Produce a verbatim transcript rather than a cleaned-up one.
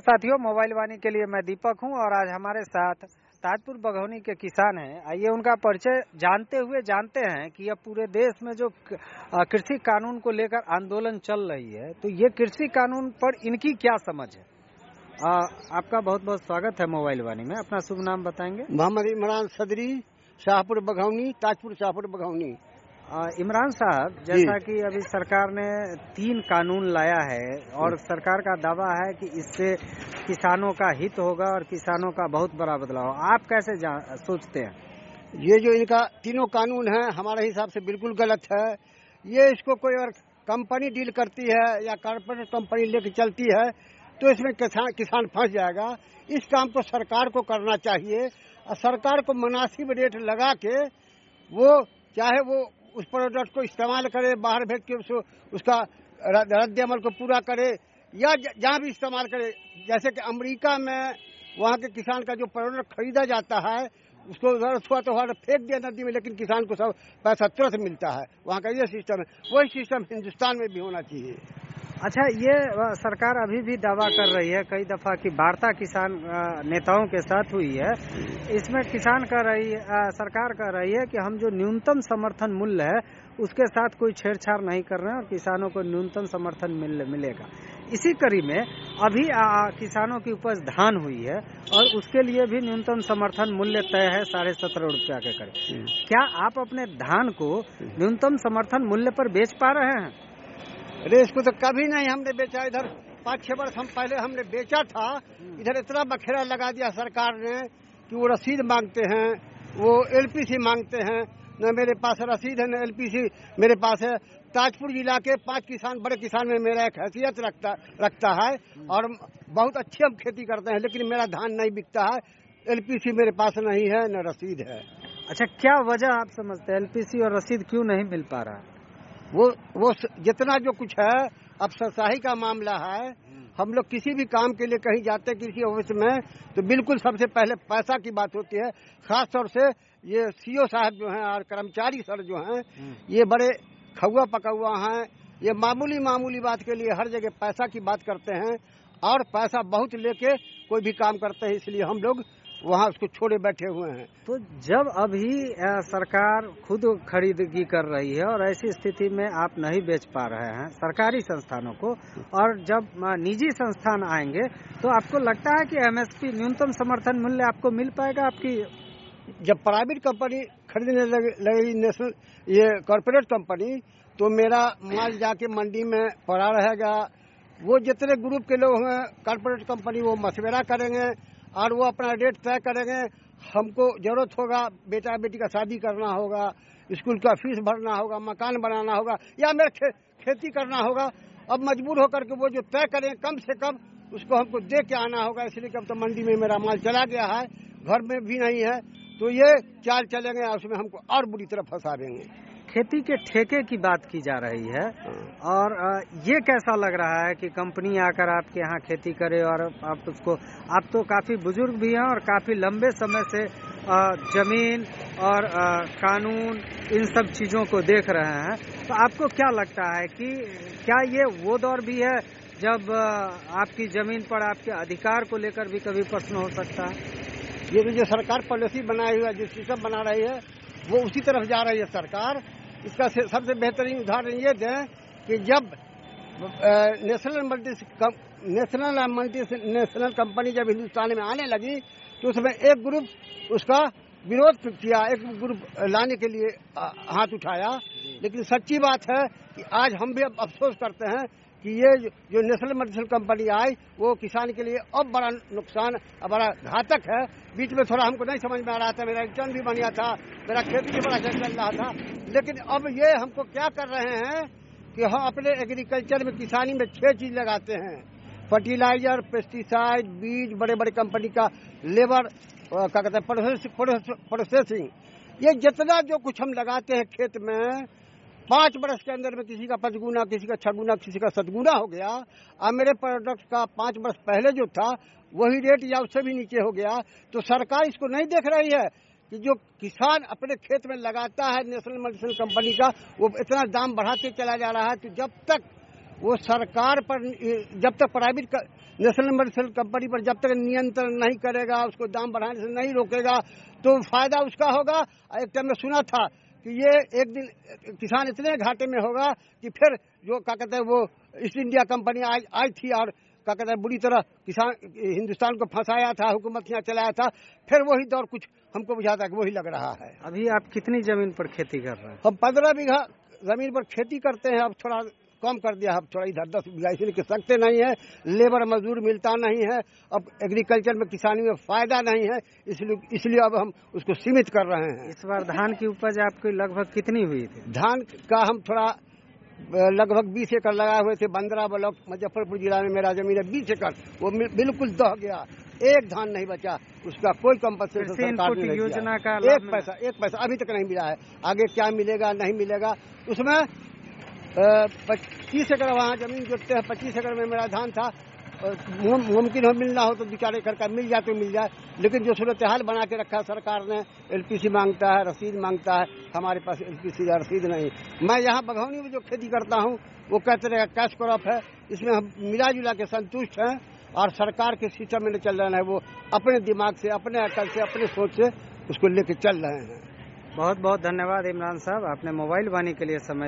साथियों, मोबाइल वाणी के लिए मैं दीपक हूं और आज हमारे साथ ताजपुर बघौनी के किसान हैं। आइए उनका परिचय जानते हुए जानते हैं कि अब पूरे देश में जो कृषि कानून को लेकर आंदोलन चल रही है, तो ये कृषि कानून पर इनकी क्या समझ है। आ, आपका बहुत बहुत स्वागत है मोबाइल वाणी में। अपना शुभ नाम बताएंगे। मोहम्मद इमरान सदरी, शाहपुर बघौनी, ताजपुर शाहपुर बघौनी। इमरान साहब, जैसा कि अभी सरकार ने तीन कानून लाया है और सरकार का दावा है कि इससे किसानों का हित होगा और किसानों का बहुत बड़ा बदलाव। आप कैसे सोचते हैं? ये जो इनका तीनों कानून है हमारे हिसाब से बिल्कुल गलत है। ये इसको कोई और कंपनी डील करती है या कॉर्पोरेट कंपनी लेके चलती है तो इसमें किसान किसान फंस जाएगा। इस काम को सरकार को करना चाहिए और सरकार को मुनासिब रेट लगा के वो चाहे वो उस प्रोडक्ट को इस्तेमाल करे, बाहर भेज के उसको उसका रद्द अमल को पूरा करे या जहाँ भी इस्तेमाल करे। जैसे कि अमेरिका में वहाँ के किसान का जो प्रोडक्ट खरीदा जाता है उसको जरूरत हुआ तो वहाँ फेंक दिया नदी में, लेकिन किसान को सब पैसा तुरंत मिलता है। वहाँ का ये सिस्टम है, वही सिस्टम हिंदुस्तान में भी होना चाहिए। अच्छा, ये सरकार अभी भी दावा कर रही है, कई दफा की वार्ता किसान नेताओं के साथ हुई है, इसमें किसान कह रही है, सरकार कह रही है कि हम जो न्यूनतम समर्थन मूल्य है उसके साथ कोई छेड़छाड़ नहीं कर रहे हैं और किसानों को न्यूनतम समर्थन मिल, मिलेगा। इसी कड़ी में अभी आ, किसानों की उपज धान हुई है और उसके लिए भी न्यूनतम समर्थन मूल्य तय है साढ़े सत्रह रुपया के करीब। क्या आप अपने धान को न्यूनतम समर्थन मूल्य पर बेच पा रहे हैं? अरे इसको तो कभी नहीं हमने बेचा। इधर पाँच छह वर्ष हम पहले हमने बेचा था। इधर इतना बखेड़ा लगा दिया सरकार ने कि वो रसीद मांगते हैं, वो एलपीसी मांगते हैं। न मेरे पास रसीद है न एलपीसी मेरे पास है। ताजपुर जिला के पांच किसान बड़े किसान में मेरा एक हैसियत रखता रखता है और बहुत अच्छी हम खेती करते हैं, लेकिन मेरा धान नहीं बिकता है। एलपीसी मेरे पास नहीं है न रसीद है। अच्छा, क्या वजह आप समझते हैं एलपीसी और रसीद क्यों नहीं मिल पा रहा है? वो वो जितना जो कुछ है अब सरसाही का मामला है। हम लोग किसी भी काम के लिए कहीं जाते किसी ऑफिस में तो बिल्कुल सबसे पहले पैसा की बात होती है। खास तौर से ये सीओ साहब जो हैं और कर्मचारी सर जो हैं ये बड़े खौआ पकौआ हैं। ये मामूली मामूली बात के लिए हर जगह पैसा की बात करते हैं और पैसा बहुत लेके कोई भी काम करते हैं, इसलिए हम लोग वहाँ उसको छोड़े बैठे हुए हैं। तो जब अभी सरकार खुद खरीदगी कर रही है और ऐसी स्थिति में आप नहीं बेच पा रहे हैं सरकारी संस्थानों को, और जब निजी संस्थान आएंगे तो आपको लगता है कि एमएसपी न्यूनतम समर्थन मूल्य आपको मिल पाएगा? आपकी जब प्राइवेट कंपनी खरीदने लगी नेशनल ये कॉर्पोरेट कंपनी, तो मेरा माल जाके मंडी में पड़ा रहेगा। वो जितने ग्रुप के लोग हैं कॉर्पोरेट कंपनी वो मशवरा करेंगे और वो अपना रेट तय करेंगे। हमको जरूरत होगा, बेटा बेटी का शादी करना होगा, स्कूल का फीस भरना होगा, मकान बनाना होगा या मेरे खे, खेती करना होगा। अब मजबूर होकर के वो जो तय करें कम से कम उसको हमको दे के आना होगा। इसलिए कि अब तो मंडी में मेरा माल चला गया है, घर में भी नहीं है, तो ये चाल चलेंगे और उसमें हमको और बुरी तरह फंसा देंगे। खेती के ठेके की बात की जा रही है और ये कैसा लग रहा है कि कंपनी आकर आपके यहाँ खेती करे और आप उसको, आप तो काफी बुजुर्ग भी हैं और काफी लंबे समय से जमीन और कानून इन सब चीजों को देख रहे हैं, तो आपको क्या लगता है कि क्या ये वो दौर भी है जब आपकी जमीन पर आपके अधिकार को लेकर भी कभी प्रश्न हो सकता है? ये जो सरकार पॉलिसी बनाई हुई है, जो सिस्टम बना रही है वो उसी तरफ जा रही है सरकार। इसका सबसे बेहतरीन उदाहरण ये दें कि जब national multi national multi national company जब हिंदुस्तान में आने लगी तो उसमें एक ग्रुप उसका विरोध किया, एक ग्रुप लाने के लिए हाथ उठाया। लेकिन सच्ची बात है कि आज हम भी अब अफसोस करते हैं कि ये जो नेशनल मल्टी कंपनी आई वो किसान के लिए अब बड़ा नुकसान, बड़ा घातक है। बीच में थोड़ा हमको नहीं समझ में आ रहा था, मेरा रिटर्न भी बढ़िया था, मेरा खेती भी बड़ा अच्छा चल रहा था, लेकिन अब ये हमको क्या कर रहे हैं कि हम अपने एग्रीकल्चर में किसानी में छह चीज लगाते हैं: फर्टिलाइजर, पेस्टिसाइड, बीज, बड़े बड़े कंपनी का लेबर, क्या कहते हैं प्रोसेसिंग, ये जितना जो कुछ हम लगाते हैं खेत में पांच बरस के अंदर में किसी का पचगुना, किसी का छगुना, किसी का सतगुना हो गया। और मेरे प्रोडक्ट का पांच बरस पहले जो था वही रेट या उससे भी नीचे हो गया। तो सरकार इसको नहीं देख रही है कि जो किसान अपने खेत में लगाता है नेशनल मल्टी कंपनी का, वो इतना दाम बढ़ाते चला जा रहा है कि जब तक वो सरकार पर, जब तक प्राइवेट नेशनल मर्चेंट कंपनी पर जब तक नियंत्रण नहीं करेगा, उसको दाम बढ़ाने से नहीं रोकेगा, तो फायदा उसका होगा। एक टाइम में सुना था कि ये एक दिन किसान इतने घाटे में होगा कि फिर जो क्या कहते हैं वो ईस्ट इंडिया कंपनी आई आई थी और क्या कहते हैं बुरी तरह किसान हिंदुस्तान को फंसाया था, हुकूमत यहाँ चलाया था, फिर वही दौर कुछ हमको बुझाता है कि वही लग रहा है। अभी आप कितनी जमीन पर खेती कर रहे हैं? हम पंद्रह बीघा जमीन पर खेती करते हैं, अब थोड़ा कम कर दिया, अब थोड़ा इधर दस बीघा इसलिए कि सकते नहीं है, लेबर मजदूर मिलता नहीं है, अब एग्रीकल्चर में किसानी में फायदा नहीं है, इसलिए इसलिए अब हम उसको सीमित कर रहे हैं। इस बार धान की उपज आपकी लगभग कितनी हुई थी? धान का हम थोड़ा लगभग बीस एकड़ लगाए हुए थे। बंदरा ब्लॉक मुजफ्फरपुर जिला में मेरा जमीन है बीस एकड़, वो बिल्कुल दह गया, एक धान नहीं बचा, उसका कोई कंपनसेशन सरकार ने योजना का एक पैसा एक पैसा अभी तक नहीं मिला है। आगे क्या मिलेगा नहीं मिलेगा, उसमें पच्चीस एकड़ वहाँ जमीन जोतते हैं, पच्चीस एकड़ में मेरा धान था। मुमकिन हो मिलना हो तो दो चार एकड़ का मिल जाए तो मिल जाए, लेकिन जो सूरत हाल बना के रखा सरकार ने, एलपीसी मांगता है, रसीद मांगता है, हमारे पास एलपीसी का रसीद नहीं। मैं यहाँ बघौनी में जो खेती करता हूँ वो कहते रहे कैश क्रॉप है, इसमें हम मिला जुला के संतुष्ट हैं और सरकार के सिस्टम में चल रहे हैं, वो अपने दिमाग से, अपने अकल से, अपने सोच से उसको लेके चल रहे हैं। बहुत बहुत धन्यवाद इमरान साहब, आपने मोबाइल वाणी के लिए समय